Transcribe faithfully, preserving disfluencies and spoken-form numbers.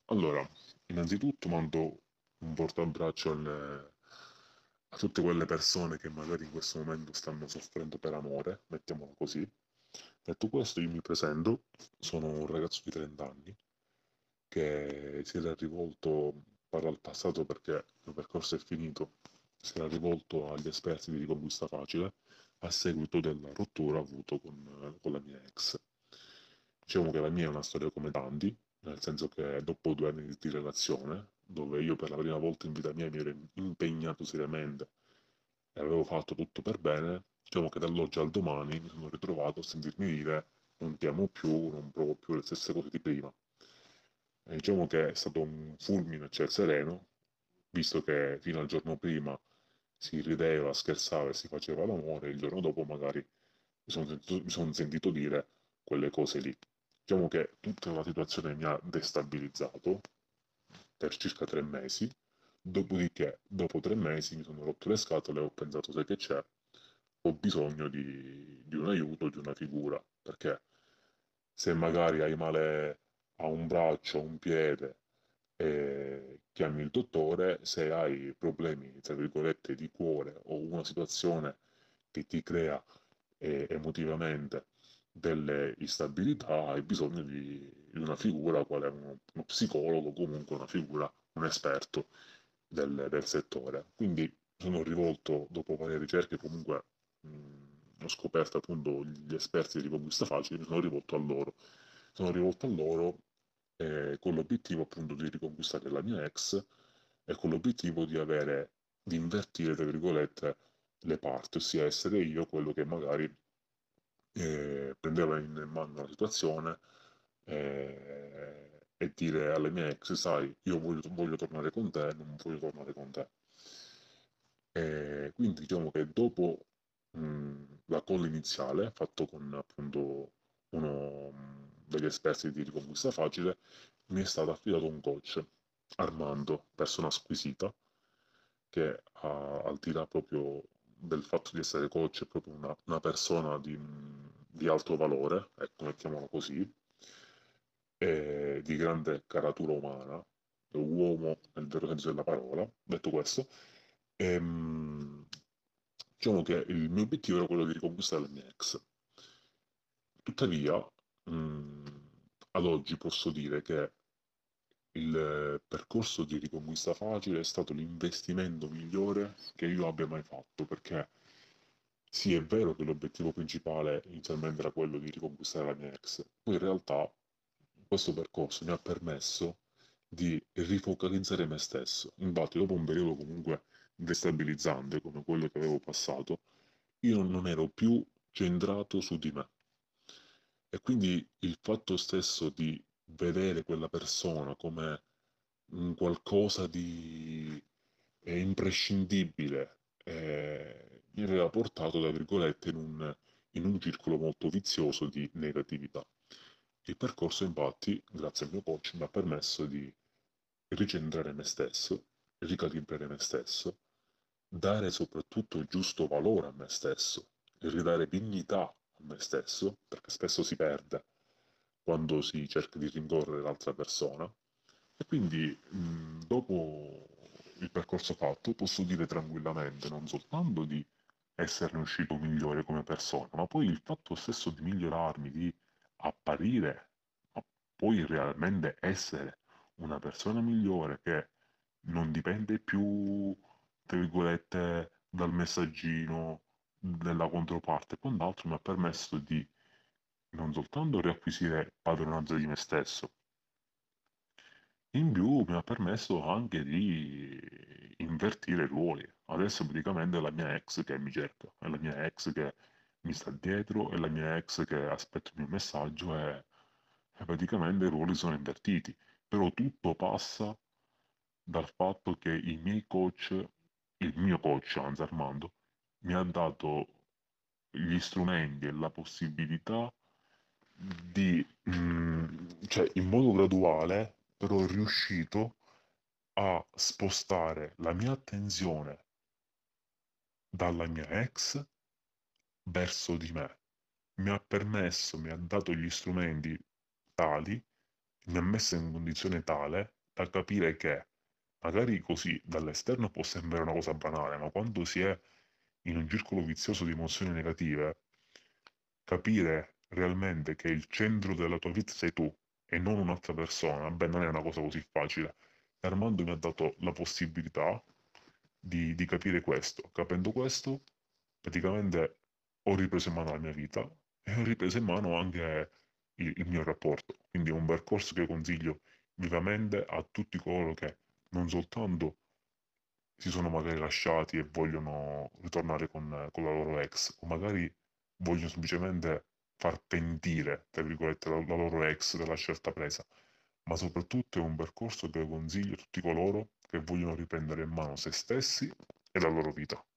Allora, innanzitutto mando un forte abbraccio alle- a tutte quelle persone che magari in questo momento stanno soffrendo per amore, mettiamolo così. Detto questo, io mi presento, sono un ragazzo di trenta anni che si era rivolto, parlo al passato perché il mio percorso è finito, si era rivolto agli esperti di riconquista facile a seguito della rottura avuto con, con la mia ex. Diciamo che la mia è una storia come tanti, nel senso che dopo due anni di relazione, dove io per la prima volta in vita mia mi ero impegnato seriamente e avevo fatto tutto per bene, diciamo che dall'oggi al domani mi sono ritrovato a sentirmi dire non ti amo più, non provo più le stesse cose di prima. E diciamo che è stato un fulmine a ciel sereno, visto che fino al giorno prima si rideva, scherzava e si faceva l'amore, il giorno dopo magari mi sono sentito, mi son sentito dire quelle cose lì. Diciamo che tutta la situazione mi ha destabilizzato per circa tre mesi, dopodiché, dopo tre mesi mi sono rotto le scatole e ho pensato, sai che c'è? Ho bisogno di, di un aiuto, di una figura, perché se magari hai male a un braccio, a un piede, e chiami il dottore, se hai problemi, tra virgolette, di cuore o una situazione che ti crea eh, emotivamente delle instabilità, hai bisogno di, di una figura, quale uno, uno psicologo, comunque una figura, un esperto del, del settore. Quindi sono rivolto, dopo varie ricerche, comunque mh, ho scoperto appunto gli esperti di riconquista facile, mi sono rivolto a loro. Sono rivolto a loro eh, con l'obiettivo appunto di riconquistare la mia ex e con l'obiettivo di avere, di invertire, tra virgolette, le parti, ossia essere io quello che magari eh, prendeva in mano la situazione eh, e dire alle mie ex, sai, io voglio, voglio tornare con te, non voglio tornare con te. E quindi diciamo che dopo mh, la call iniziale, fatto con appunto uno mh, degli esperti di Riconquista Facile, mi è stato affidato un coach, Armando, persona squisita, che ha, al di là proprio del fatto di essere coach, è proprio una, una persona di, di alto valore, ecco, mettiamolo così, e di grande caratura umana, è un uomo nel vero senso della parola. Detto questo, ehm, diciamo che il mio obiettivo era quello di riconquistare la mia ex. Tuttavia, mh, ad oggi posso dire che il percorso di riconquista facile è stato l'investimento migliore che io abbia mai fatto, perché sì, è vero che l'obiettivo principale inizialmente era quello di riconquistare la mia ex, poi in realtà questo percorso mi ha permesso di rifocalizzare me stesso. Infatti, dopo un periodo comunque destabilizzante come quello che avevo passato, io non ero più centrato su di me. E quindi il fatto stesso di vedere quella persona come un qualcosa di eh, imprescindibile eh, mi aveva portato, tra virgolette, in un, in un circolo molto vizioso di negatività. Il percorso, infatti, grazie al mio coach, mi ha permesso di ricentrare me stesso, ricalibrare me stesso, dare soprattutto il giusto valore a me stesso, ridare dignità a me stesso, perché spesso si perde quando si cerca di rincorrere l'altra persona. E quindi, mh, dopo il percorso fatto, posso dire tranquillamente non soltanto di esserne uscito migliore come persona, ma poi il fatto stesso di migliorarmi, di apparire, ma poi realmente essere una persona migliore che non dipende più, tra virgolette, dal messaggino della controparte e quant'altro, mi ha permesso di non soltanto riacquisire padronanza di me stesso, in più mi ha permesso anche di invertire i ruoli. Adesso praticamente è la mia ex che mi cerca, è la mia ex che mi sta dietro, è la mia ex che aspetta il mio messaggio e, e praticamente i ruoli sono invertiti. Però tutto passa dal fatto che i miei coach, il mio coach, anzi Armando, mi ha dato gli strumenti e la possibilità di, mm, cioè in modo graduale, però è riuscito a spostare la mia attenzione dalla mia ex verso di me. Mi ha permesso, mi ha dato gli strumenti tali, mi ha messo in condizione tale da capire che magari così dall'esterno può sembrare una cosa banale, ma quando si è in un circolo vizioso di emozioni negative, capire realmente che il centro della tua vita sei tu e non un'altra persona, beh, non è una cosa così facile. E Armando mi ha dato la possibilità di, di capire questo. Capendo questo, praticamente ho ripreso in mano la mia vita e ho ripreso in mano anche il, il mio rapporto. Quindi è un percorso che consiglio vivamente a tutti coloro che non soltanto si sono magari lasciati e vogliono ritornare con, con la loro ex, o magari vogliono semplicemente far pentire, tra virgolette, la, la loro ex della scelta presa, ma soprattutto è un percorso che consiglio a tutti coloro che vogliono riprendere in mano se stessi e la loro vita.